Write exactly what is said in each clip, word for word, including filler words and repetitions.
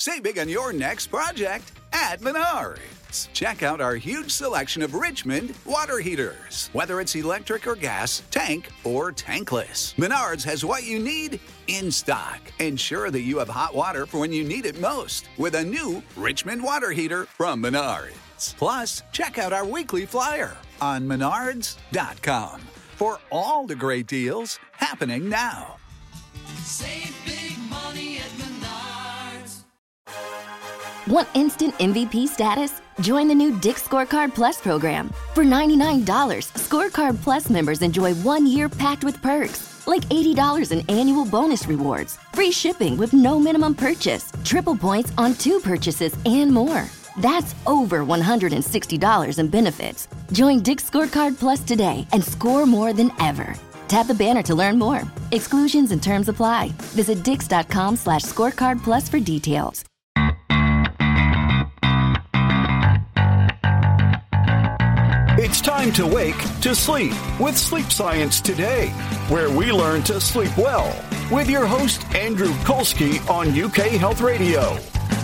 Save big on your next project at Menards. Check out our huge selection of Richmond water heaters. Whether it's electric or gas, tank or tankless, Menards has what you need in stock. Ensure that you have hot water for when you need it most with a new Richmond water heater from Menards. Plus, check out our weekly flyer on menards dot com for all the great deals happening now. Save big money at Menards. Want instant M V P status? Join the new Dick's Scorecard Plus program. For ninety-nine dollars, Scorecard Plus members enjoy one year packed with perks, like eighty dollars in annual bonus rewards, free shipping with no minimum purchase, triple points on two purchases, and more. That's over one hundred sixty dollars in benefits. Join Dick's Scorecard Plus today and score more than ever. Tap the banner to learn more. Exclusions and terms apply. Visit dix.com slash scorecard plus for details. It's time to wake to sleep with Sleep Science Today, where we learn to sleep well with your host, Andrew Kolsky on U K Health Radio.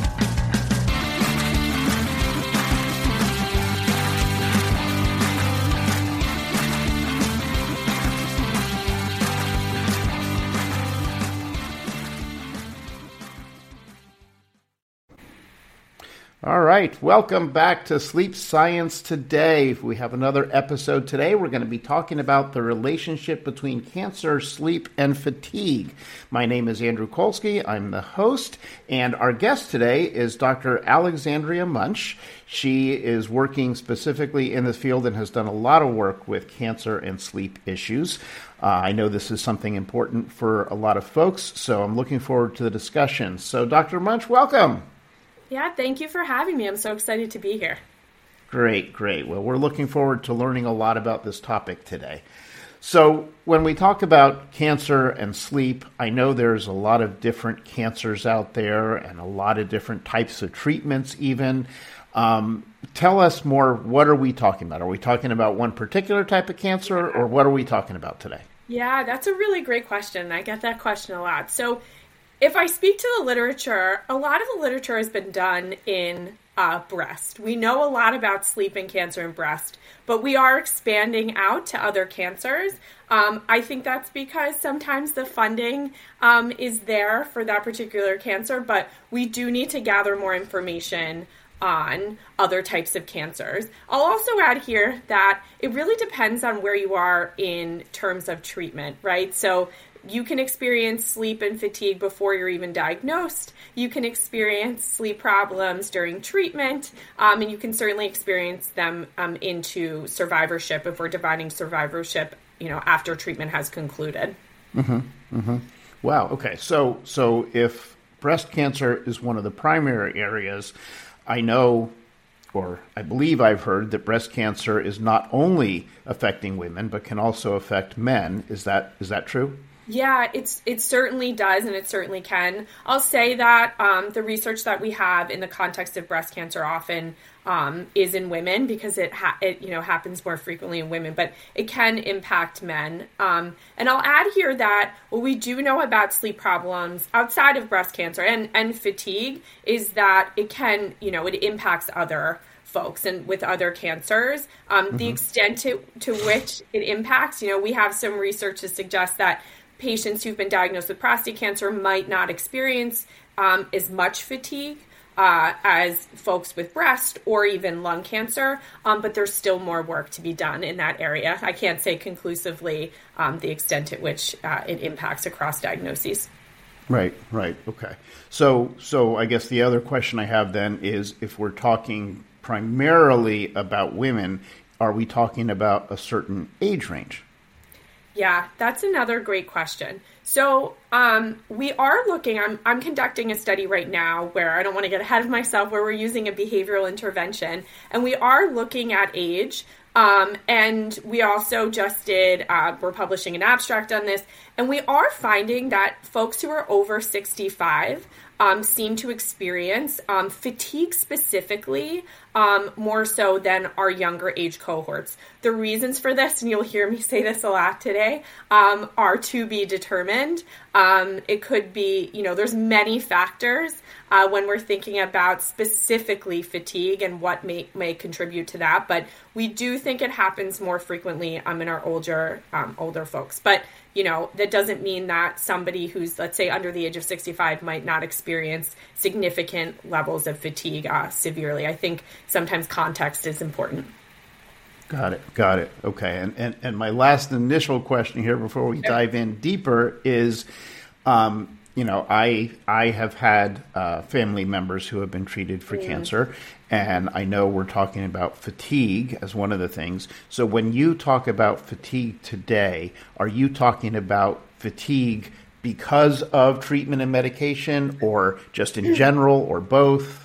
All right, welcome back to Sleep Science Today. We have another episode today. We're going to be talking about the relationship between cancer, sleep, and fatigue. My name is Andrew Kolsky. I'm the host, and our guest today is Doctor Alexandria Munch. She is working specifically in this field and has done a lot of work with cancer and sleep issues. Uh, I know this is something important for a lot of folks, so I'm looking forward to the discussion. So, Doctor Munch, welcome. Yeah, thank you for having me. I'm so excited to be here. Great, great. Well, we're looking forward to learning a lot about this topic today. So when we talk about cancer and sleep, I know there's a lot of different cancers out there and a lot of different types of treatments even. Um, tell us more, what are we talking about? Are we talking about one particular type of cancer, or what are we talking about today? Yeah, that's a really great question. I get that question a lot. So if I speak to the literature, a lot of the literature has been done in uh, breast. We know a lot about sleep and cancer in breast, but we are expanding out to other cancers. Um, I think that's because sometimes the funding um, is there for that particular cancer, but we do need to gather more information on other types of cancers. I'll also add here that it really depends on where you are in terms of treatment, right? So you can experience sleep and fatigue before you're even diagnosed. You can experience sleep problems during treatment, um, and you can certainly experience them um, into survivorship if we're dividing survivorship, you know, after treatment has concluded. Mm-hmm, mm-hmm. Wow. Okay. So, so if breast cancer is one of the primary areas, I know, or I believe I've heard, that breast cancer is not only affecting women but can also affect men. Is that is that true? Yeah, it's it certainly does, and it certainly can. I'll say that um, the research that we have in the context of breast cancer often um, is in women because it ha- it you know happens more frequently in women, but it can impact men. Um, and I'll add here that what we do know about sleep problems outside of breast cancer and and fatigue is that it can you know it impacts other folks and with other cancers. Um, mm-hmm. The extent to, to which it impacts, you know, we have some research to suggest that patients who've been diagnosed with prostate cancer might not experience um, as much fatigue uh, as folks with breast or even lung cancer, um, but there's still more work to be done in that area. I can't say conclusively um, the extent at which uh, it impacts across diagnoses. Right, right, okay. So, so I guess the other question I have then is, if we're talking primarily about women, are we talking about a certain age range? Yeah, that's another great question. So um, we are looking, I'm, I'm conducting a study right now where I don't want to get ahead of myself, where we're using a behavioral intervention, and we are looking at age. Um, and we also just did, uh, we're publishing an abstract on this, and we are finding that folks who are over sixty-five um, seem to experience um, fatigue specifically um, more so than our younger age cohorts. The reasons for this, and you'll hear me say this a lot today, um, are to be determined. Um, Um, it could be, you know, there's many factors uh, when we're thinking about specifically fatigue and what may, may contribute to that. But we do think it happens more frequently um, in our older, um, older folks. But, you know, that doesn't mean that somebody who's, let's say, under the age of sixty-five might not experience significant levels of fatigue uh, severely. I think sometimes context is important. Got it. Got it. Okay. And, and, and my last initial question here before we dive in deeper is, um, you know, I I have had uh, family members who have been treated for mm. cancer, and I know we're talking about fatigue as one of the things. So when you talk about fatigue today, are you talking about fatigue because of treatment and medication, or just in general, or both?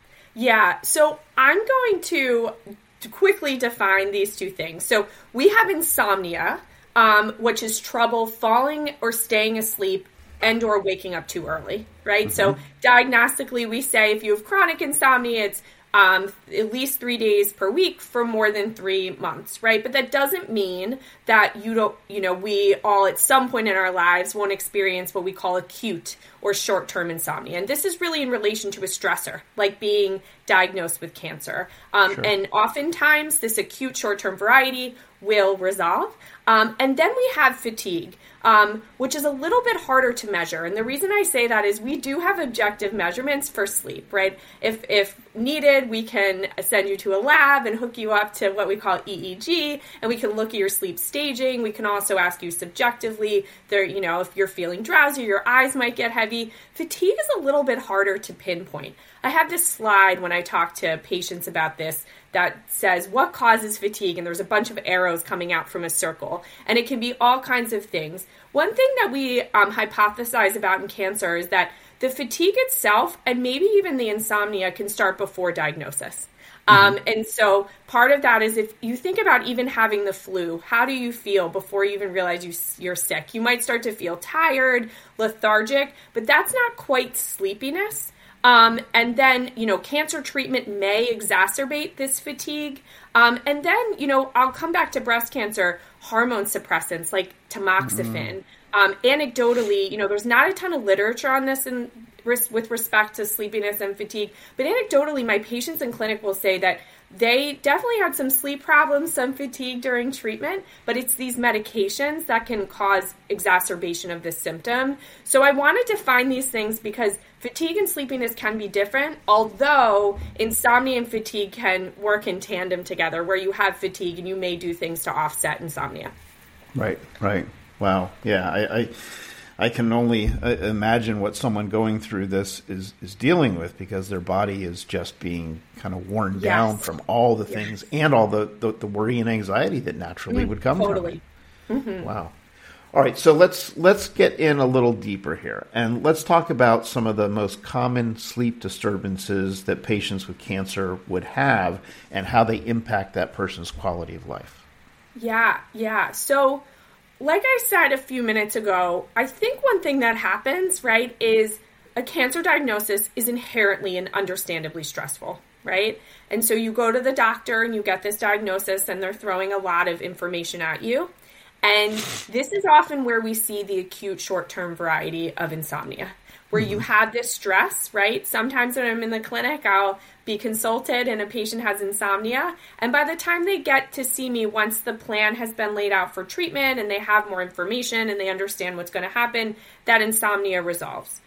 Yeah. So I'm going to to quickly define these two things. So we have insomnia, um, which is trouble falling or staying asleep and or waking up too early, right? Mm-hmm. So diagnostically, we say if you have chronic insomnia, it's um, at least three days per week for more than three months, right? But that doesn't mean that you don't, you know, we all at some point in our lives won't experience what we call acute or short-term insomnia. And this is really in relation to a stressor, like being diagnosed with cancer. Um, sure. And oftentimes this acute short-term variety will resolve. Um, and then we have fatigue, um, which is a little bit harder to measure. And the reason I say that is we do have objective measurements for sleep, right? If if needed, we can send you to a lab and hook you up to what we call E E G, and we can look at your sleep staging. We can also ask you subjectively, there, you know, if you're feeling drowsy, your eyes might get heavy. Fatigue is a little bit harder to pinpoint. I have this slide when I talk to patients about this that says what causes fatigue, and there's a bunch of arrows coming out from a circle, and it can be all kinds of things. One thing that we um, hypothesize about in cancer is that the fatigue itself and maybe even the insomnia can start before diagnosis. Mm-hmm. Um, and so part of that is if you think about even having the flu, how do you feel before you even realize you, you're sick? You might start to feel tired, lethargic, but that's not quite sleepiness. Um, and then, you know, cancer treatment may exacerbate this fatigue. Um, and then, you know, I'll come back to breast cancer, hormone suppressants like tamoxifen. Mm-hmm. Um, anecdotally, you know, there's not a ton of literature on this in, with respect to sleepiness and fatigue. But anecdotally, my patients in clinic will say that they definitely had some sleep problems, some fatigue during treatment, but it's these medications that can cause exacerbation of this symptom. So I wanted to find these things because fatigue and sleepiness can be different, although insomnia and fatigue can work in tandem together, where you have fatigue and you may do things to offset insomnia. Right, right. Wow. Yeah, I... I... I can only imagine what someone going through this is, is dealing with, because their body is just being kind of worn yes. down from all the things yes. and all the, the, the worry and anxiety that naturally mm, would come totally. from it. Mm-hmm. Wow. All right, so let's let's get in a little deeper here, and let's talk about some of the most common sleep disturbances that patients with cancer would have and how they impact that person's quality of life. Yeah, yeah. So like I said a few minutes ago, I think one thing that happens, right, is a cancer diagnosis is inherently and understandably stressful, right? And so you go to the doctor and you get this diagnosis and they're throwing a lot of information at you. And this is often where we see the acute short-term variety of insomnia, where you have this stress, right? Sometimes when I'm in the clinic, I'll be consulted and a patient has insomnia. And by the time they get to see me, once the plan has been laid out for treatment and they have more information and they understand what's going to happen, that insomnia resolves.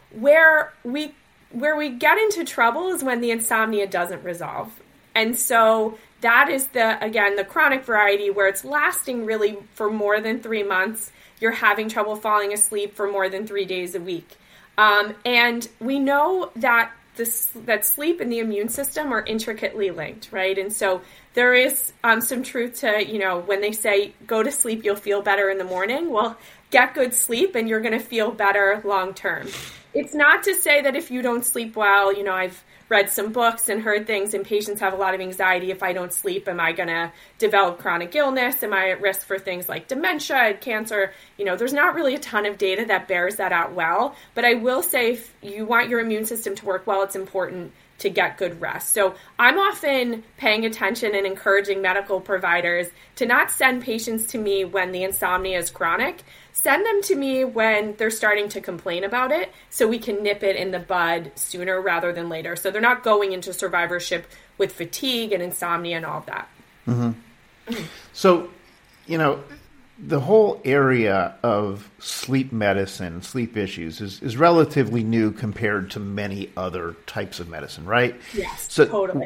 Where we where we get into trouble is when the insomnia doesn't resolve. And so that is the, again, the chronic variety where it's lasting really for more than three months. You're having trouble falling asleep for more than three days a week. Um, and we know that this, that sleep and the immune system are intricately linked, right? And so there is um, some truth to, you know, when they say go to sleep, you'll feel better in the morning. Well, get good sleep and you're going to feel better long term. It's not to say that if you don't sleep well, you know, I've read some books and heard things, and patients have a lot of anxiety. If I don't sleep, am I going to develop chronic illness? Am I at risk for things like dementia and cancer? You know, there's not really a ton of data that bears that out well. But I will say if you want your immune system to work well, it's important to get good rest. So I'm often paying attention and encouraging medical providers to not send patients to me when the insomnia is chronic, send them to me when they're starting to complain about it so we can nip it in the bud sooner rather than later. So they're not going into survivorship with fatigue and insomnia and all of that. Mm-hmm. So, you know, the whole area of sleep medicine, sleep issues is, is relatively new compared to many other types of medicine, right? Yes, so totally.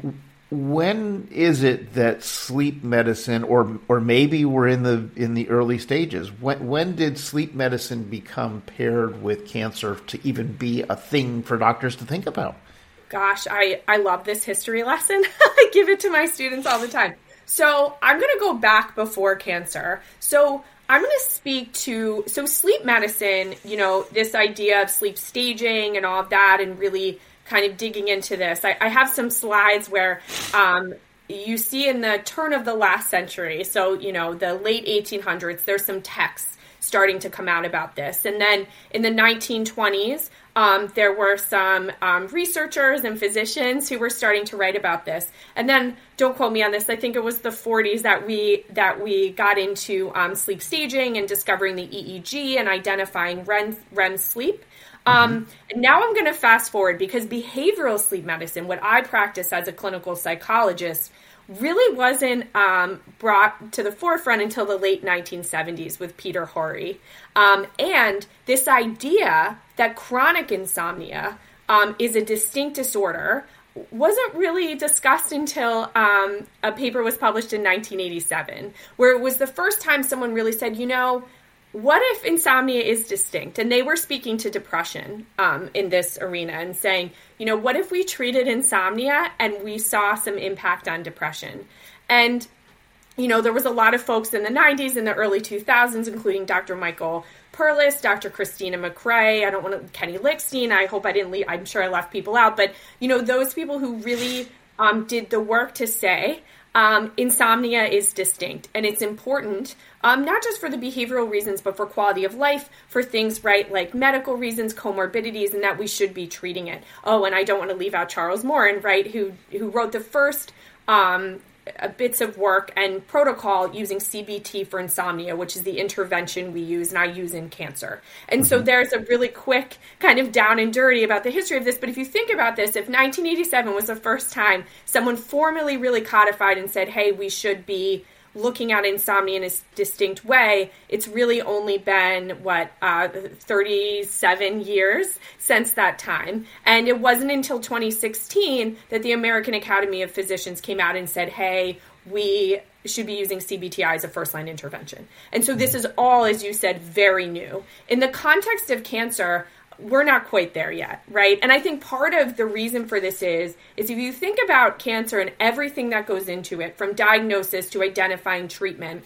When is it that sleep medicine, or or maybe we're in the in the early stages, when when did sleep medicine become paired with cancer to even be a thing for doctors to think about? Gosh, I, I love this history lesson. I give it to my students all the time. So I'm going to go back before cancer. So I'm going to speak to, so sleep medicine, you know, this idea of sleep staging and all of that, and really kind of digging into this. I, I have some slides where um, you see in the turn of the last century, so, you know, the late eighteen hundreds, there's some texts starting to come out about this. And then in the nineteen twenties, um, there were some um, researchers and physicians who were starting to write about this. And then, don't quote me on this, I think it was the forties that we that we got into um, sleep staging and discovering the E E G and identifying R E M, R E M sleep. Um, and now I'm going to fast forward, because behavioral sleep medicine, what I practice as a clinical psychologist, really wasn't um, brought to the forefront until the late nineteen seventies with Peter Horry. Um, and this idea that chronic insomnia um, is a distinct disorder wasn't really discussed until um, a paper was published in nineteen eighty-seven, where it was the first time someone really said, you know, what if insomnia is distinct? And they were speaking to depression um, in this arena and saying, you know, what if we treated insomnia and we saw some impact on depression? And, you know, there was a lot of folks in the nineties and the early two thousands, including Doctor Michael Perlis, Doctor Christina McRae, I don't want to, Kenny Lickstein, I hope I didn't leave, I'm sure I left people out, but, you know, those people who really um, did the work to say, Um, insomnia is distinct, and it's important, um, not just for the behavioral reasons, but for quality of life, for things, right, like medical reasons, comorbidities, and that we should be treating it. Oh, and I don't want to leave out Charles Morin, right, who who wrote the first um, bits of work and protocol using C B T for insomnia, which is the intervention we use, and I use in cancer. And mm-hmm. so there's a really quick kind of down and dirty about the history of this. But if you think about this, if nineteen eighty-seven was the first time someone formally really codified and said, hey, we should be looking at insomnia in a distinct way, it's really only been, what, uh, thirty-seven years since that time. And it wasn't until twenty sixteen that the American Academy of Physicians came out and said, hey, we should be using C B T I as a first-line intervention. And so this is all, as you said, very new. In the context of cancer, we're not quite there yet, right? And I think part of the reason for this is, is if you think about cancer and everything that goes into it, from diagnosis to identifying treatment,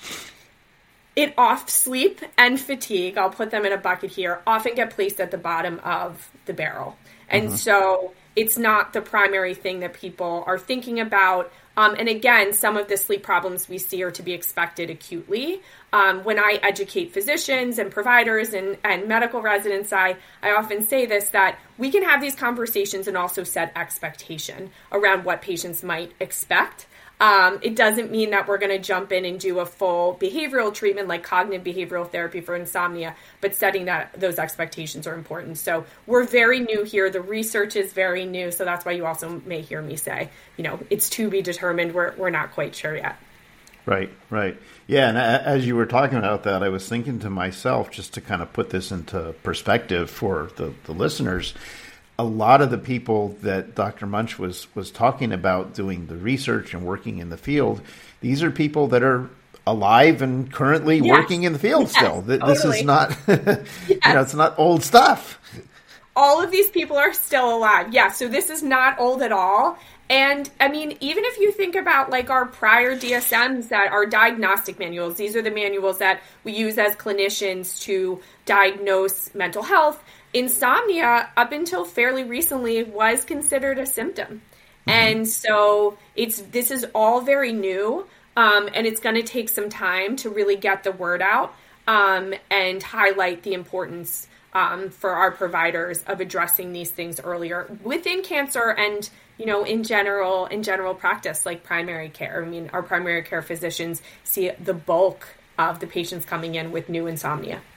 it off sleep and fatigue, I'll put them in a bucket here, often get placed at the bottom of the barrel. And mm-hmm. so it's not the primary thing that people are thinking about. Um, and again, some of the sleep problems we see are to be expected acutely. Um, when I educate physicians and providers and, and medical residents, I, I often say this, that we can have these conversations and also set expectation around what patients might expect. Um, it doesn't mean that we're going to jump in and do a full behavioral treatment like cognitive behavioral therapy for insomnia, but setting that those expectations are important. So we're very new here. The research is very new. So that's why you also may hear me say, you know, it's to be determined. We're we're not quite sure yet. Right, right. Yeah, and as you were talking about that, I was thinking to myself, just to kind of put this into perspective for the, the listeners, a lot of the people that Doctor Munch was was talking about doing the research and working in the field, these are people that are alive and currently yes. working in the field yes, still. This totally. is not, yes. you know, it's not old stuff. All of these people are still alive. Yeah, so this is not old at all. And I mean, even if you think about like our prior D S Ms that are diagnostic manuals, these are the manuals that we use as clinicians to diagnose mental health. Insomnia, up until fairly recently, was considered a symptom. Mm-hmm. And so it's this is all very new, um, and it's going to take some time to really get the word out um, and highlight the importance um, for our providers of addressing these things earlier within cancer and, you know, in general, in general practice, like primary care. I mean, our primary care physicians see the bulk of the patients coming in with new insomnia.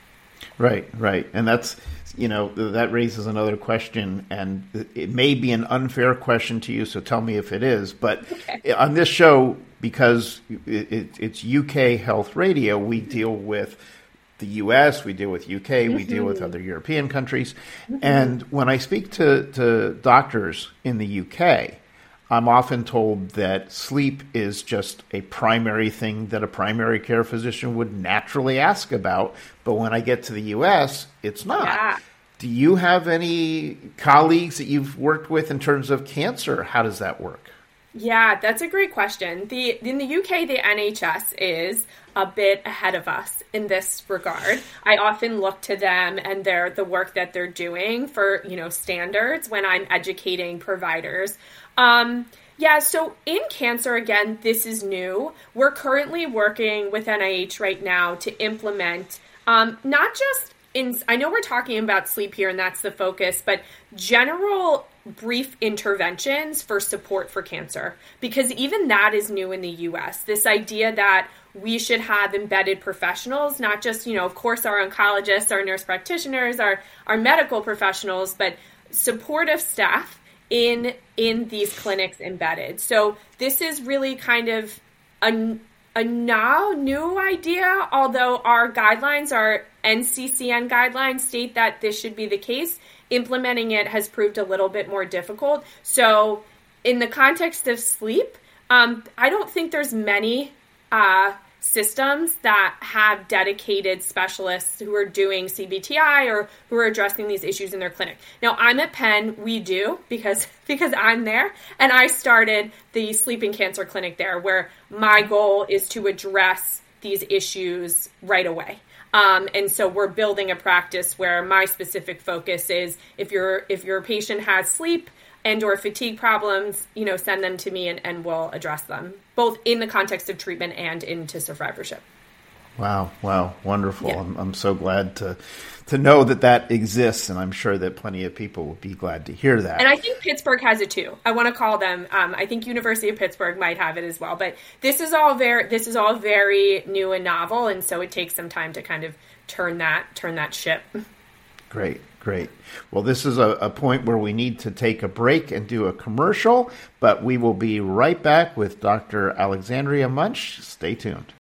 Right, right. And that's, you know, that raises another question, and it may be an unfair question to you, so tell me if it is. But okay. On this show, because it, it, it's U K Health Radio, we deal with the U S, we deal with U K, mm-hmm. we deal with other European countries. Mm-hmm. And when I speak to, to doctors in the U K, I'm often told that sleep is just a primary thing that a primary care physician would naturally ask about. But when I get to the U S, it's not. Yeah. Do you have any colleagues that you've worked with in terms of cancer? How does that work? Yeah, that's a great question. The in the U K, the N H S is a bit ahead of us in this regard. I often look to them and their the work that they're doing for, you know, standards when I'm educating providers. Um, yeah, so in cancer, again, this is new. We're currently working with N I H right now to implement um, not just in, I know we're talking about sleep here and that's the focus, but general brief interventions for support for cancer, because even that is new in the U S. This idea that we should have embedded professionals, not just, you know, of course, our oncologists, our nurse practitioners, our, our medical professionals, but supportive staff in in these clinics embedded. So this is really kind of a, a now new idea, although our guidelines, our N C C N guidelines state that this should be the case. Implementing it has proved a little bit more difficult. So in the context of sleep, um, I don't think there's many uh, systems that have dedicated specialists who are doing C B T I or who are addressing these issues in their clinic. Now, I'm at Penn, we do, because because I'm there, and I started the Sleeping Cancer Clinic there, where my goal is to address these issues right away. Um, and so we're building a practice where my specific focus is if your if your patient has sleep and or fatigue problems, you know, send them to me and, and we'll address them, both in the context of treatment and into survivorship. Wow, wow, wonderful. Yeah. I'm, I'm so glad to to know that that exists, and I'm sure that plenty of people will be glad to hear that. And I think Pittsburgh has it too. I want to call them, um, I think University of Pittsburgh might have it as well, but this is all very, this is all very new and novel, and so it takes some time to kind of turn that, turn that ship. Great, great. Well, this is a, a point where we need to take a break and do a commercial, but we will be right back with Doctor Alexandria Munch. Stay tuned.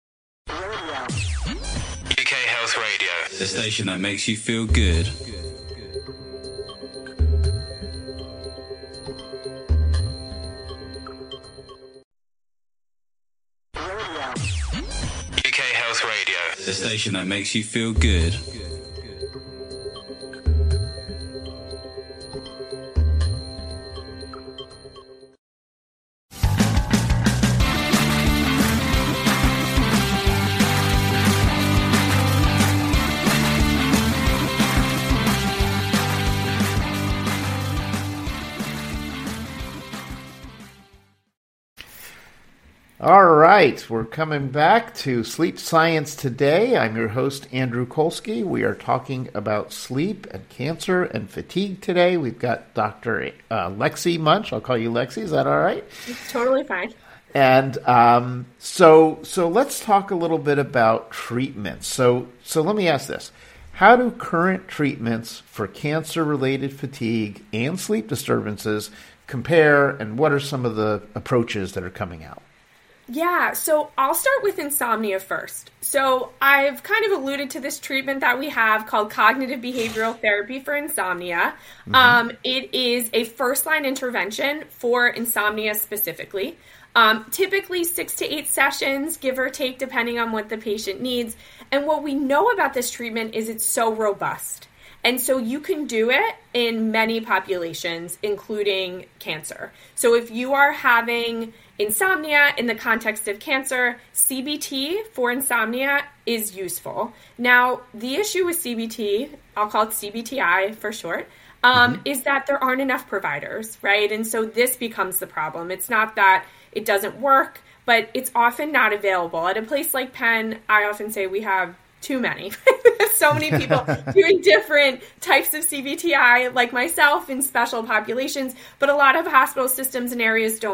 U K Health Radio, the station that makes you feel good. U K Health Radio, the station that makes you feel good. All right, we're coming back to Sleep Science Today. I'm your host, Andrew Kolsky. We are talking about sleep and cancer and fatigue today. We've got Doctor Uh, Lexi Munch. I'll call you Lexi. Is that all right? It's totally fine. And um, so, so let's talk a little bit about treatments. So, so let me ask this: how do current treatments for cancer-related fatigue and sleep disturbances compare, and what are some of the approaches that are coming out? Yeah, so I'll start with insomnia first. So I've kind of alluded to this treatment that we have called cognitive behavioral therapy for insomnia. Mm-hmm. Um, it is a first-line intervention for insomnia specifically. Um, typically six to eight sessions, give or take, depending on what the patient needs. And what we know about this treatment is it's so robust. And so you can do it in many populations, including cancer. So if you are having insomnia in the context of cancer, C B T for insomnia is useful. Now, the issue with C B T, I'll call it C B T I for short, um, mm-hmm. is that there aren't enough providers, right? And so this becomes the problem. It's not that it doesn't work, but it's often not available. At a place like Penn, I often say we have too many. So many people doing different types of C B T I, like myself, in special populations, but a lot of hospital systems and areas don't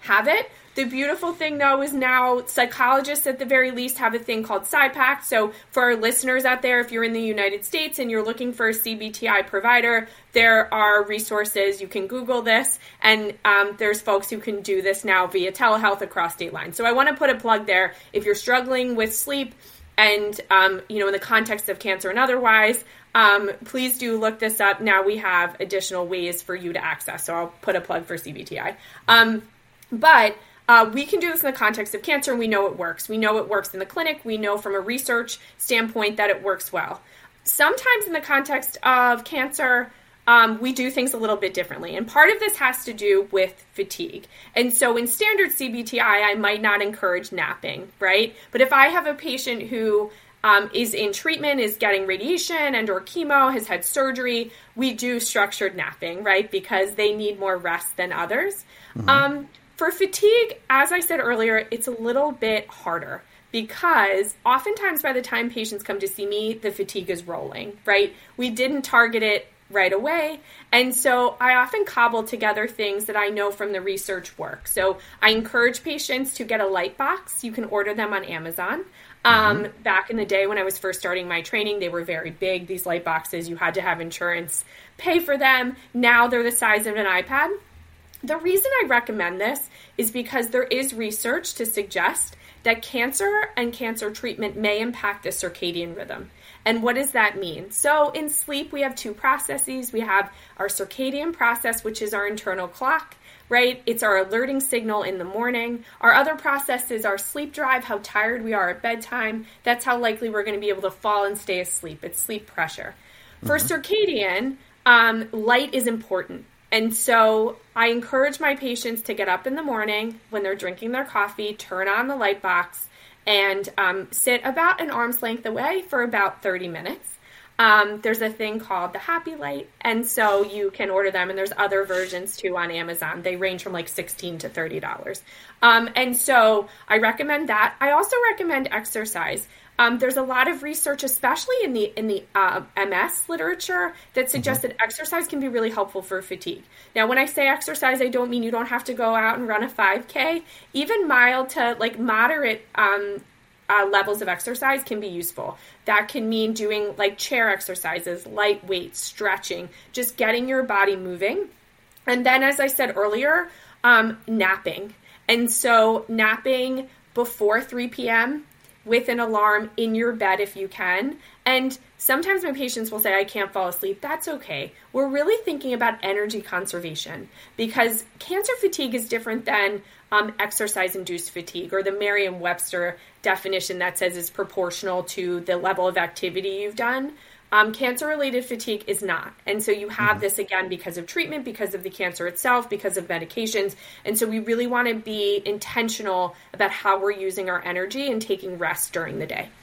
have it. The beautiful thing, though, is now psychologists at the very least have a thing called SidePack. So for our listeners out there, if you're in the United States and you're looking for a C B T I provider, there are resources. You can Google this, and um, there's folks who can do this now via telehealth across state lines. So I want to put a plug there. If you're struggling with sleep and, um, you know, in the context of cancer and otherwise, um, please do look this up. Now we have additional ways for you to access. So I'll put a plug for C B T I. Um, but... Uh, we can do this in the context of cancer, and we know it works. We know it works in the clinic. We know from a research standpoint that it works well. Sometimes in the context of cancer, um, we do things a little bit differently. And part of this has to do with fatigue. And so in standard C B T I, I might not encourage napping, right? But if I have a patient who um, is in treatment, is getting radiation and or chemo, has had surgery, we do structured napping, right? Because they need more rest than others. Mm-hmm. Um, For fatigue, as I said earlier, it's a little bit harder because oftentimes by the time patients come to see me, the fatigue is rolling, right? We didn't target it right away. And so I often cobble together things that I know from the research work. So I encourage patients to get a light box. You can order them on Amazon. Um, mm-hmm. Back in the day when I was first starting my training, they were very big. These light boxes, you had to have insurance pay for them. Now they're the size of an iPad. The reason I recommend this is because there is research to suggest that cancer and cancer treatment may impact the circadian rhythm. And what does that mean? So in sleep, we have two processes. We have our circadian process, which is our internal clock, right? It's our alerting signal in the morning. Our other process is our sleep drive, how tired we are at bedtime. That's how likely we're going to be able to fall and stay asleep. It's sleep pressure. Mm-hmm. For circadian, um, light is important. And so I encourage my patients to get up in the morning when they're drinking their coffee, turn on the light box, and um, sit about an arm's length away for about thirty minutes. Um, there's a thing called the Happy Light, and so you can order them, and there's other versions too on Amazon. They range from like sixteen to thirty dollars. Um, and so I recommend that. I also recommend exercise. Um, there's a lot of research, especially in the in the uh, M S literature, that suggests mm-hmm. that exercise can be really helpful for fatigue. Now, when I say exercise, I don't mean you don't have to go out and run a five K. Even mild to like moderate um, uh, levels of exercise can be useful. That can mean doing like chair exercises, light weights, stretching, just getting your body moving. And then, as I said earlier, um, napping. And so napping before three p.m., with an alarm in your bed if you can. And sometimes my patients will say, I can't fall asleep. That's okay. We're really thinking about energy conservation because cancer fatigue is different than um, exercise-induced fatigue, or the Merriam-Webster definition that says it's proportional to the level of activity you've done. Um, cancer-related fatigue is not. And so you have mm-hmm. this, again, because of treatment, because of the cancer itself, because of medications. And so we really want to be intentional about how we're using our energy and taking rest during the day.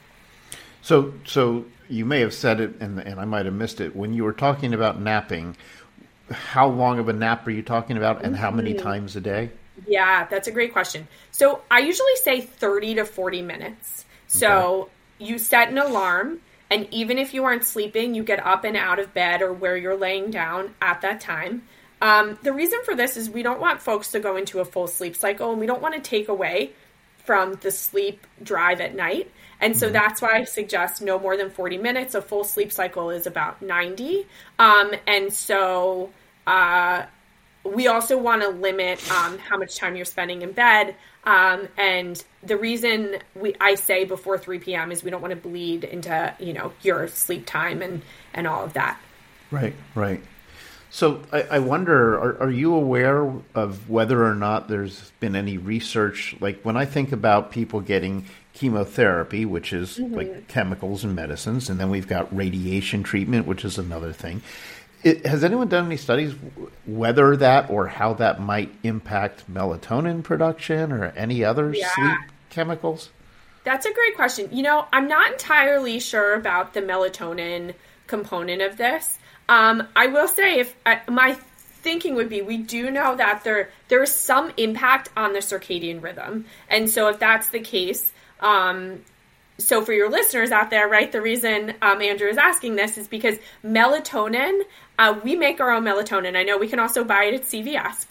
So so you may have said it, and, and I might have missed it. When you were talking about napping, how long of a nap are you talking about, and how many mm-hmm. times a day? Yeah, that's a great question. So I usually say thirty to forty minutes. So okay. You set an alarm. And even if you aren't sleeping, you get up and out of bed or where you're laying down at that time. Um, the reason for this is we don't want folks to go into a full sleep cycle, and we don't want to take away from the sleep drive at night. And so that's why I suggest no more than forty minutes. A full sleep cycle is about ninety. Um, and so uh, we also want to limit um, how much time you're spending in bed. Um, and the reason we I say before three p.m. is we don't want to bleed into, you know, your sleep time and, and all of that. Right, right. So I, I wonder, are, are you aware of whether or not there's been any research? Like when I think about people getting chemotherapy, which is mm-hmm. like chemicals and medicines, and then we've got radiation treatment, which is another thing. It, has anyone done any studies whether that or how that might impact melatonin production or any other yeah. sleep chemicals? That's a great question. You know, I'm not entirely sure about the melatonin component of this. Um, I will say, if uh, my thinking would be, we do know that there there is some impact on the circadian rhythm, and so if that's the case. Um, So for your listeners out there, right, the reason um, Andrew is asking this is because melatonin, uh, we make our own melatonin. I know we can also buy it at C V S, but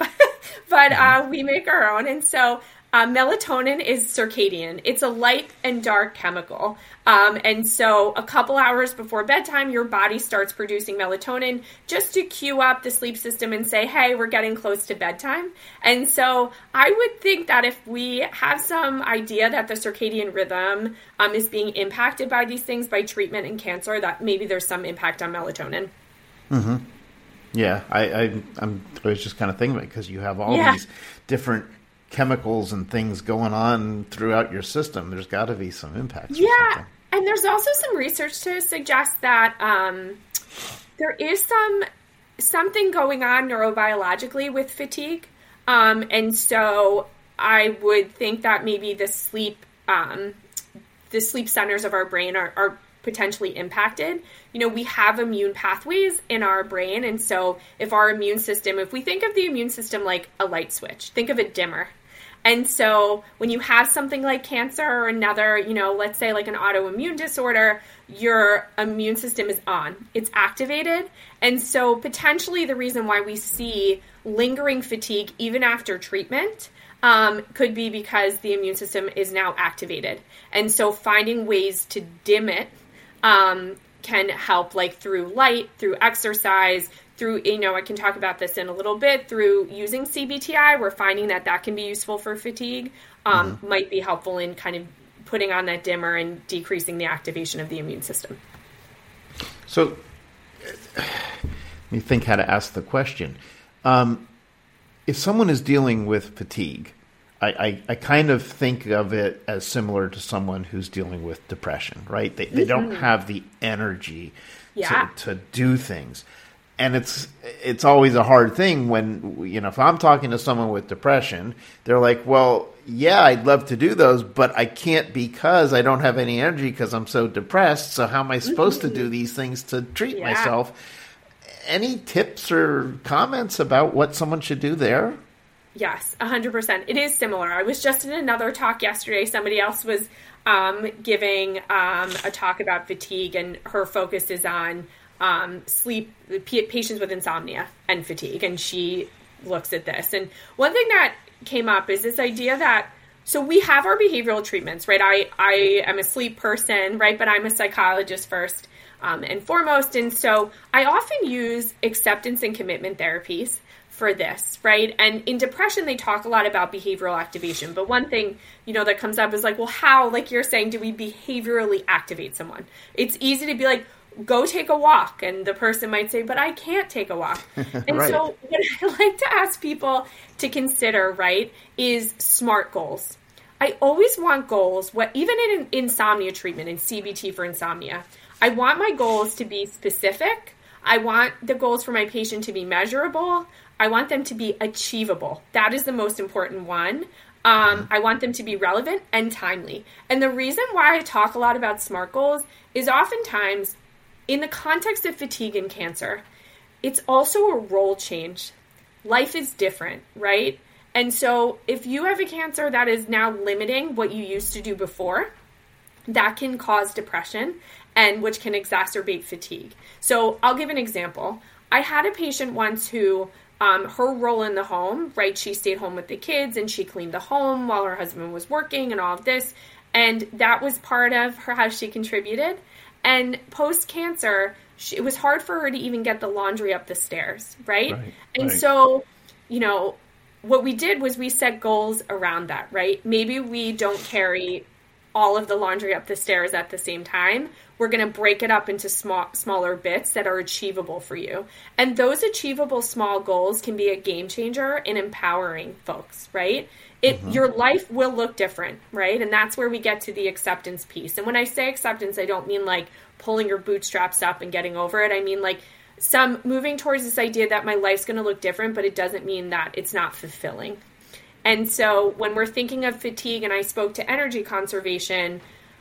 but uh, we make our own. And so uh, melatonin is circadian. It's a light and dark chemical. Um, and so a couple hours before bedtime, your body starts producing melatonin just to cue up the sleep system and say, hey, we're getting close to bedtime. And so I would think that if we have some idea that the circadian rhythm um, is being impacted by these things, by treatment in cancer, that maybe there's some impact on melatonin. Mm-hmm. Yeah, I, I, I'm, I was just kind of thinking about it because you have all Yeah. these different chemicals and things going on throughout your system. There's got to be some impacts. or Yeah, something. and there's also some research to suggest that um, there is some something going on neurobiologically with fatigue, um, and so I would think that maybe the sleep um, the sleep centers of our brain are, are potentially impacted. You know, we have immune pathways in our brain, and so if our immune system, if we think of the immune system like a light switch, think of a dimmer. And so when you have something like cancer or another, you know, let's say like an autoimmune disorder, your immune system is on, it's activated. And so potentially the reason why we see lingering fatigue even after treatment um, could be because the immune system is now activated. And so finding ways to dim it um, can help, like through light, through exercise, through, you know, I can talk about this in a little bit, through using C B T I, we're finding that that can be useful for fatigue, um, mm-hmm. might be helpful in kind of putting on that dimmer and decreasing the activation of the immune system. So let me think how to ask the question. Um, if someone is dealing with fatigue, I, I, I kind of think of it as similar to someone who's dealing with depression, right? They, they don't have the energy Yeah. to, to do things. And it's it's always a hard thing when, you know, if I'm talking to someone with depression, they're like, well, yeah, I'd love to do those, but I can't because I don't have any energy because I'm so depressed. So how am I supposed to do these things to treat Yeah. myself? Any tips or comments about what someone should do there? Yes, one hundred percent. It is similar. I was just in another talk yesterday. Somebody else was um, giving um, a talk about fatigue, and her focus is on um, sleep, p- patients with insomnia and fatigue. And she looks at this. And one thing that came up is this idea that, so we have our behavioral treatments, right? I, I am a sleep person, right? But I'm a psychologist first um, and foremost. And so I often use acceptance and commitment therapies for this, right? And in depression, they talk a lot about behavioral activation. But one thing, you know, that comes up is like, well, how, like you're saying, do we behaviorally activate someone? It's easy to be like, go take a walk. And the person might say, but I can't take a walk. And Right. so what I like to ask people to consider, right, is SMART goals. I always want goals, what even in insomnia treatment, in C B T for insomnia, I want my goals to be specific. I want the goals for my patient to be measurable. I want them to be achievable. That is the most important one. Um, I want them to be relevant and timely. And the reason why I talk a lot about SMART goals is oftentimes in the context of fatigue and cancer, it's also a role change. Life is different, right? And so if you have a cancer that is now limiting what you used to do before, that can cause depression, and which can exacerbate fatigue. So I'll give an example. I had a patient once who, um, her role in the home, right, she stayed home with the kids and she cleaned the home while her husband was working and all of this. And that was part of her, how she contributed. And post-cancer, she, it was hard for her to even get the laundry up the stairs, right? Right, and right. so, you know, what we did was we set goals around that, right? Maybe we don't carry all of the laundry up the stairs at the same time. We're going to break it up into small, smaller bits that are achievable for you. And those achievable small goals can be a game changer in empowering folks, right? It, mm-hmm. Your life will look different, right? And that's where we get to the acceptance piece. And when I say acceptance, I don't mean like pulling your bootstraps up and getting over it. I mean like some moving towards this idea that my life's going to look different, but it doesn't mean that it's not fulfilling. And so when we're thinking of fatigue, and I spoke to energy conservation,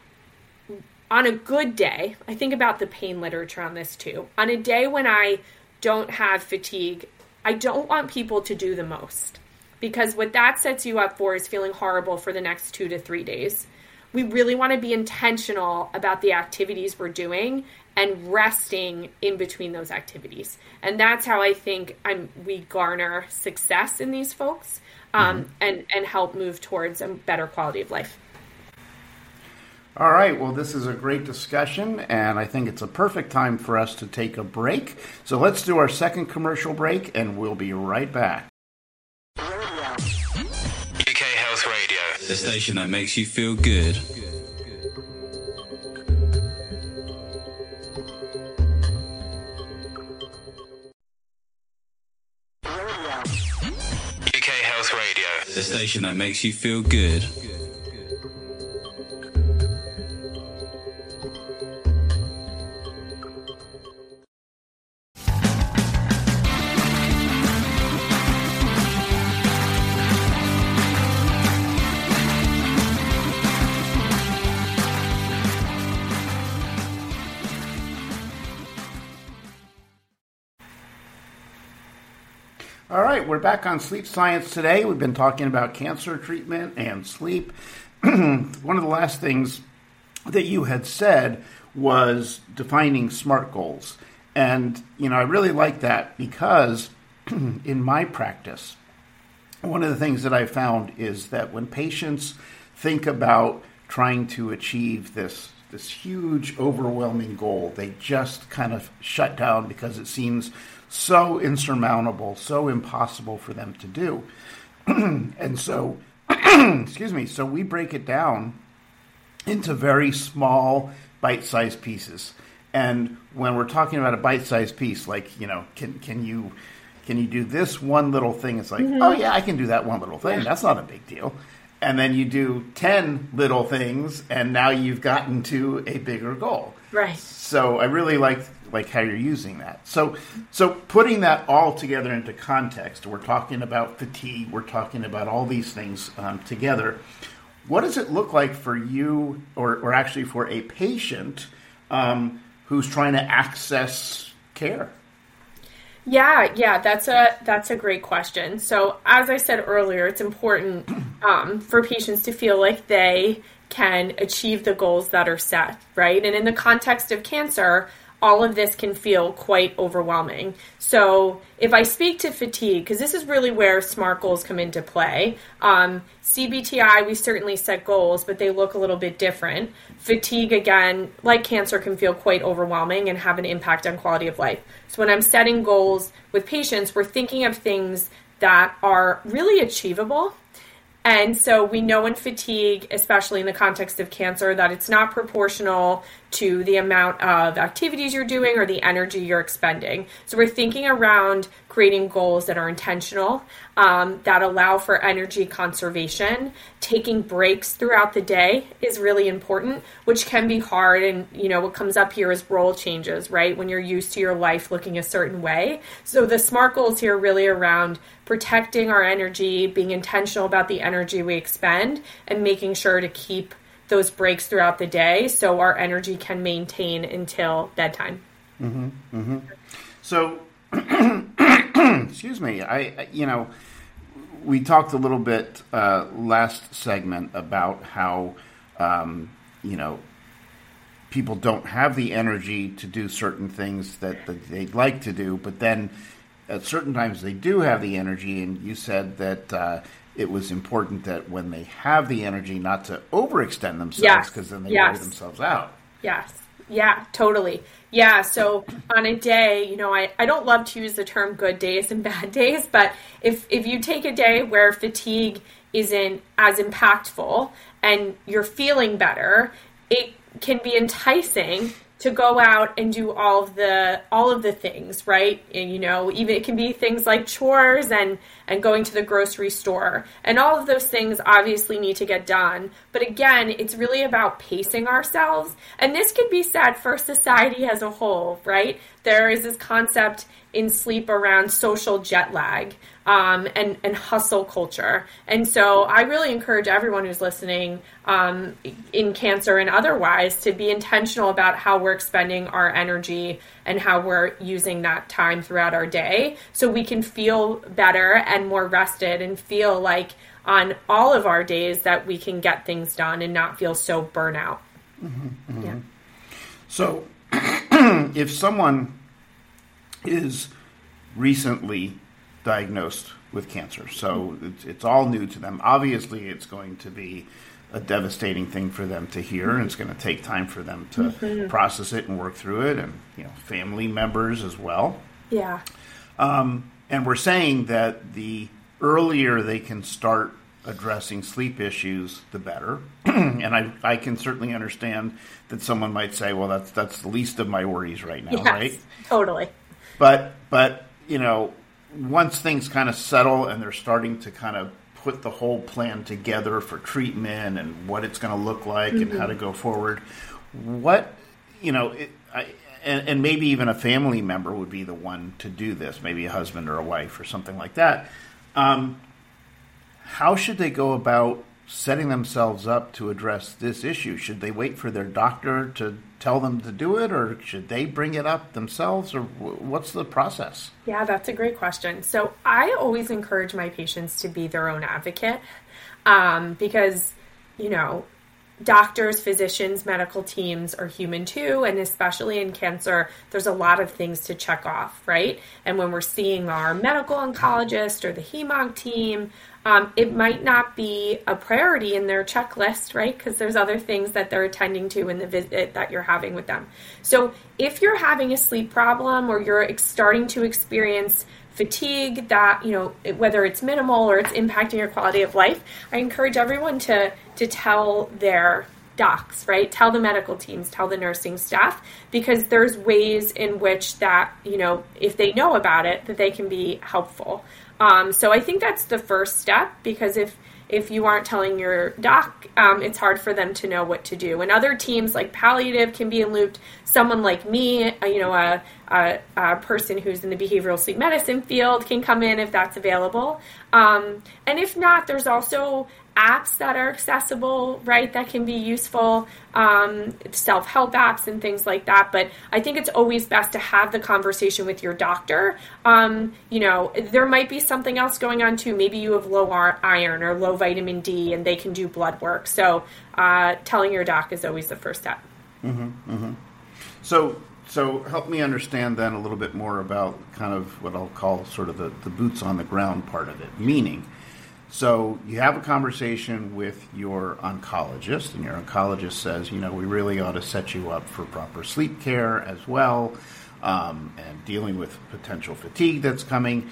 on a good day, I think about the pain literature on this too. On a day when I don't have fatigue, I don't want people to do the most, because what that sets you up for is feeling horrible for the next two to three days. We really want to be intentional about the activities we're doing and resting in between those activities. And that's how I think I'm, we garner success in these folks um, mm-hmm. and, and help move towards a better quality of life. All right, well, this is a great discussion, and I think it's a perfect time for us to take a break. So let's do our second commercial break, and we'll be right back. U K Health Radio, the station that makes you feel good. U K Health Radio, the station that makes you feel good. All right, we're back on Sleep Science today. We've been talking about cancer treatment and sleep. One of the last things that you had said was defining SMART goals. And, you know, I really like that because in my practice, one of the things that I found is that when patients think about trying to achieve this this huge, overwhelming goal, they just kind of shut down because it seems so insurmountable, so impossible for them to do. And so, excuse me, so we break it down into very small, bite-sized pieces. And when we're talking about a bite-sized piece, like, you know, can can you can you do this one little thing? It's like, mm-hmm. oh yeah, I can do that one little thing. Yeah. That's not a big deal. And then you do ten little things, and now you've gotten to a bigger goal. Right. So I really like like how you're using that. So so putting that all together into context, we're talking about fatigue, we're talking about all these things um, together. What does it look like for you, or, or actually for a patient um, who's trying to access care? Yeah, yeah, that's a that's a great question. So as I said earlier, it's important um, for patients to feel like they can achieve the goals that are set, right? And in the context of cancer, all of this can feel quite overwhelming. So if I speak to fatigue, because this is really where SMART goals come into play, um, C B T I, we certainly set goals, but they look a little bit different. Fatigue, again, like cancer, can feel quite overwhelming and have an impact on quality of life. So when I'm setting goals with patients, we're thinking of things that are really achievable. And so we know in fatigue, especially in the context of cancer, that it's not proportional to the amount of activities you're doing or the energy you're expending. So we're thinking around creating goals that are intentional, um, that allow for energy conservation. Taking breaks throughout the day is really important, which can be hard. And, you know, what comes up here is role changes, right? When you're used to your life looking a certain way. So the SMART goals here are really around protecting our energy, being intentional about the energy we expend, and making sure to keep those breaks throughout the day so our energy can maintain until bedtime. Mm-hmm, mm-hmm. So, excuse me, I, you know, we talked a little bit uh, last segment about how, um, you know, people don't have the energy to do certain things that, that they'd like to do, but then at certain times they do have the energy, and you said that uh, it was important that when they have the energy not to overextend themselves, because yes. then they yes. wear themselves out. Yes. Yeah, totally. Yeah, so on a day, you know, I, I don't love to use the term good days and bad days, but if, if you take a day where fatigue isn't as impactful and you're feeling better, it can be enticing to go out and do all of the all of the things, right? And, you know, even it can be things like chores and and going to the grocery store. And all of those things obviously need to get done. But again, it's really about pacing ourselves. And this can be said for society as a whole, right? There is this concept in sleep around social jet lag um, and, and hustle culture. And so I really encourage everyone who's listening um, in cancer and otherwise to be intentional about how we're expending our energy and how we're using that time throughout our day so we can feel better and more rested and feel like on all of our days that we can get things done and not feel so burnout. Mm-hmm, mm-hmm. Yeah. So if someone is recently diagnosed with cancer, so it's, it's all new to them, obviously it's going to be a devastating thing for them to hear, and it's going to take time for them to mm-hmm. process it and work through it, and you know, family members as well. Yeah. Um, and we're saying that the earlier they can start addressing sleep issues, the better. And I, I can certainly understand that someone might say, well, that's that's the least of my worries right now, yes, right? Totally. But, but you know, once things kind of settle and they're starting to kind of put the whole plan together for treatment and what it's going to look like mm-hmm. and how to go forward, what, you know, it, I, and, and maybe even a family member would be the one to do this, maybe a husband or a wife or something like that. Um, how should they go about setting themselves up to address this issue? Should they wait for their doctor to tell them to do it, or should they bring it up themselves, or what's the process? Yeah, that's a great question. So I always encourage my patients to be their own advocate um, because, you know, doctors, physicians, medical teams are human too, and especially in cancer, there's a lot of things to check off, right? And when we're seeing our medical oncologist or the hem-onc team, um, it might not be a priority in their checklist, right? Because there's other things that they're attending to in the visit that you're having with them. So if you're having a sleep problem or you're ex- starting to experience fatigue that, you know, whether it's minimal or it's impacting your quality of life, I encourage everyone to to tell their docs, right? Tell the medical teams, tell the nursing staff, because there's ways in which that, you know, if they know about it, that they can be helpful. Um, so I think that's the first step, because if if you aren't telling your doc, um, it's hard for them to know what to do. And other teams like palliative can be in looped. Someone like me, uh, you know, a, a, a person who's in the behavioral sleep medicine field can come in if that's available. Um, and if not, there's also apps that are accessible, right, that can be useful, um, self-help apps and things like that. But I think it's always best to have the conversation with your doctor. Um, you know, there might be something else going on too. Maybe you have low iron or low vitamin D and they can do blood work. So uh, telling your doc is always the first step. Mm-hmm, mm-hmm. So so help me understand then a little bit more about kind of what I'll call sort of the, the boots on the ground part of it, meaning, so you have a conversation with your oncologist, and your oncologist says, you know, we really ought to set you up for proper sleep care as well, um, and dealing with potential fatigue that's coming.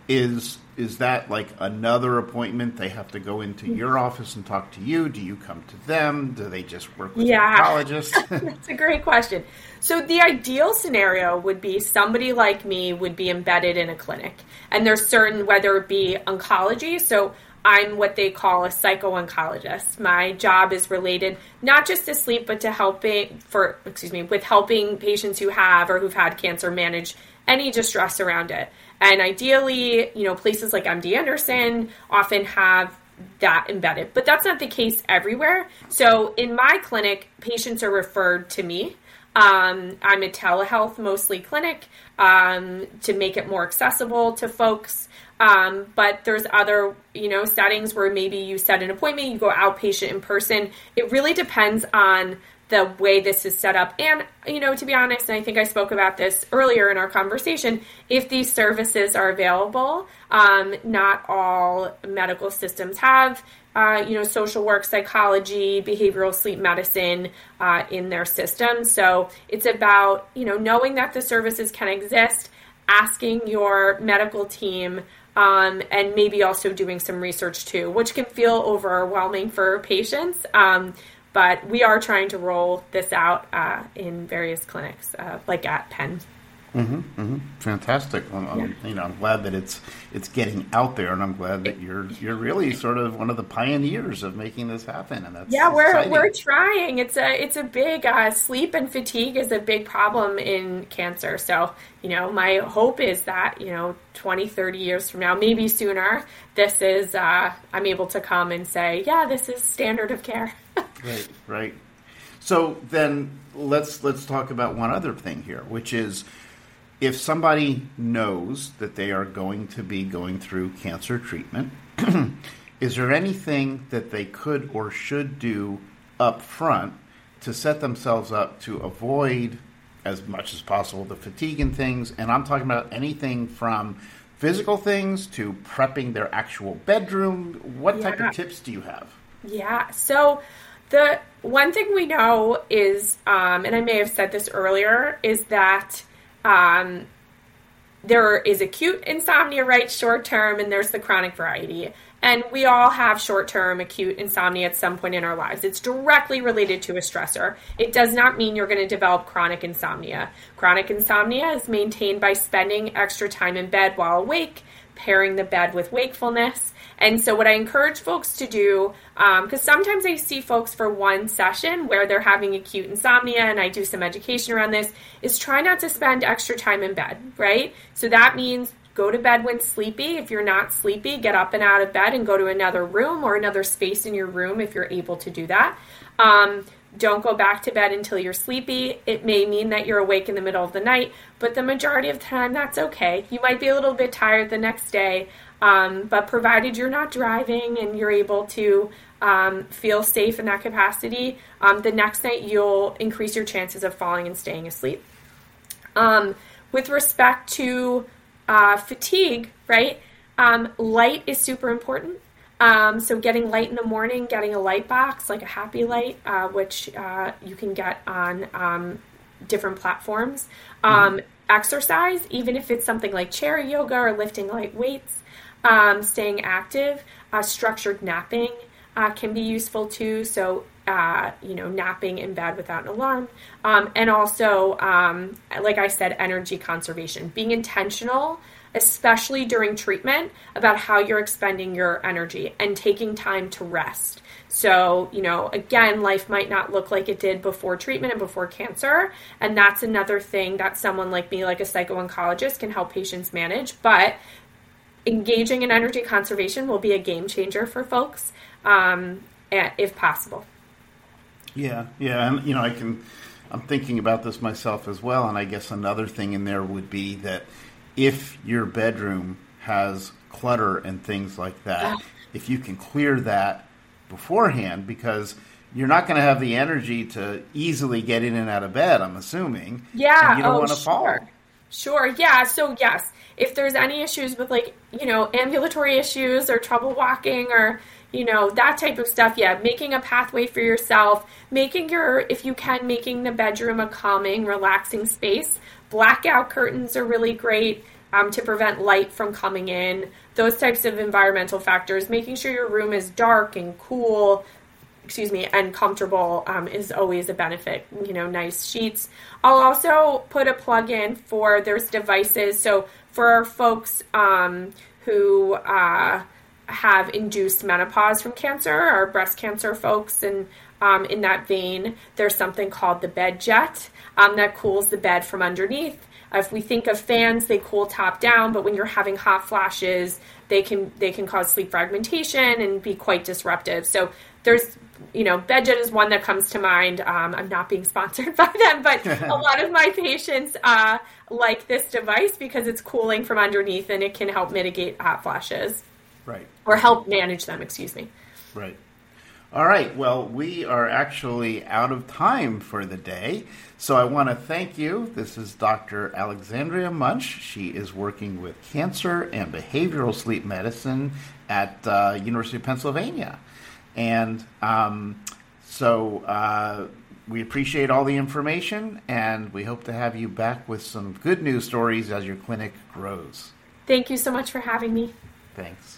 Is is that like another appointment? They have to go into your office and talk to you? Do you come to them? Do they just work with yeah. an oncologist? That's a great question. So the ideal scenario would be somebody like me would be embedded in a clinic. And there's certain, whether it be oncology, so I'm what they call a psycho-oncologist. My job is related not just to sleep, but to helping for, excuse me, with helping patients who have or who've had cancer manage any distress around it. And ideally, you know, places like M D Anderson often have that embedded, but that's not the case everywhere. So in my clinic, patients are referred to me. Um, I'm a telehealth mostly clinic um, to make it more accessible to folks. Um, but there's other, you know, settings where maybe you set an appointment, you go outpatient in person. It really depends on the way this is set up. And, you know, to be honest, and I think I spoke about this earlier in our conversation, if these services are available, um, not all medical systems have, uh, you know, social work, psychology, behavioral sleep medicine uh, in their system. So it's about, you know, knowing that the services can exist, asking your medical team, um, and maybe also doing some research too, which can feel overwhelming for patients. Um, But we are trying to roll this out uh, in various clinics, uh, like at Penn. Mm-hmm, mm-hmm. Fantastic. I'm, I'm, Yeah. you know, I'm glad that it's it's getting out there, and I'm glad that you're you're really sort of one of the pioneers of making this happen. And that's yeah, we're exciting. we're trying. It's a it's a big uh, sleep and fatigue is a big problem in cancer. So you know, my hope is that you know, twenty, thirty years from now, maybe sooner, this is uh, I'm able to come and say, yeah, this is standard of care. Right, right. So then let's let's talk about one other thing here, which is if somebody knows that they are going to be going through cancer treatment, is there anything that they could or should do up front to set themselves up to avoid as much as possible the fatigue and things. And I'm talking about anything from physical things to prepping their actual bedroom. What Yeah. type of tips do you have? Yeah. So the one thing we know is, um, and I may have said this earlier, is that um, there is acute insomnia, right, short term, and there's the chronic variety. And we all have short-term acute insomnia at some point in our lives. It's directly related to a stressor. It does not mean you're going to develop chronic insomnia. Chronic insomnia is maintained by spending extra time in bed while awake, pairing the bed with wakefulness. And so what I encourage folks to do, because um, sometimes I see folks for one session where they're having acute insomnia, and I do some education around this, is try not to spend extra time in bed, right? So that means go to bed when sleepy. If you're not sleepy, get up and out of bed and go to another room or another space in your room if you're able to do that. Um, don't go back to bed until you're sleepy. It may mean that you're awake in the middle of the night, but the majority of the time, that's okay. You might be a little bit tired the next day, um, but provided you're not driving and you're able to um, feel safe in that capacity, um, the next night you'll increase your chances of falling and staying asleep. Um, with respect to Uh, fatigue, right? Um, light is super important. Um, so getting light in the morning, getting a light box, like a Happy Light, uh, which uh, you can get on um, different platforms. Um, mm-hmm. Exercise, even if it's something like chair yoga or lifting light weights. Um, staying active, uh, structured napping uh, can be useful too. So Uh, you know, napping in bed without an alarm. Um, and also, um, like I said, energy conservation. Being intentional, especially during treatment, about how you're expending your energy and taking time to rest. So, you know, again, life might not look like it did before treatment and before cancer. And that's another thing that someone like me, like a psycho-oncologist, can help patients manage. But engaging in energy conservation will be a game changer for folks, um, if possible. Yeah, yeah, and you know, I can. I'm thinking about this myself as well, and I guess another thing in there would be that if your bedroom has clutter and things like that, yeah. if you can clear that beforehand, because you're not going to have the energy to easily get in and out of bed, I'm assuming. Yeah, and you don't oh, want to sure. fall. Sure, yeah. So yes, if there's any issues with, like, you know, ambulatory issues or trouble walking or, you know, that type of stuff, yeah, making a pathway for yourself, making your, if you can, making the bedroom a calming, relaxing space. Blackout curtains are really great um, to prevent light from coming in. Those types of environmental factors, making sure your room is dark and cool, excuse me, and comfortable um, is always a benefit. You know, nice sheets. I'll also put a plug in for, there's devices. So for folks um, who uh, have induced menopause from cancer, or breast cancer folks, and um, in that vein, there's something called the bed jet um, that cools the bed from underneath. If we think of fans, they cool top down, but when you're having hot flashes, they can they can cause sleep fragmentation and be quite disruptive. So there's, you know, BedJet is one that comes to mind. Um, I'm not being sponsored by them, but a lot of my patients uh, like this device because it's cooling from underneath and it can help mitigate hot flashes. Right. Or help manage them, excuse me. Right. All right. Well, we are actually out of time for the day. So I want to thank you. This is Doctor Alexandria Munch. She is working with cancer and behavioral sleep medicine at uh, University of Pennsylvania. And um, so uh, we appreciate all the information, and we hope to have you back with some good news stories as your clinic grows. Thank you so much for having me. Thanks.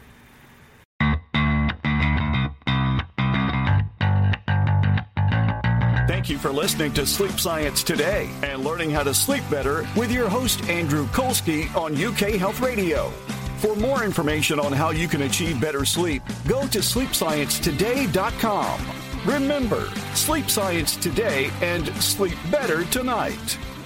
Thank you for listening to Sleep Science Today and learning how to sleep better with your host, Andrew Kolsky, on U K Health Radio. For more information on how you can achieve better sleep, go to sleep science today dot com. Remember, Sleep Science Today and sleep better tonight.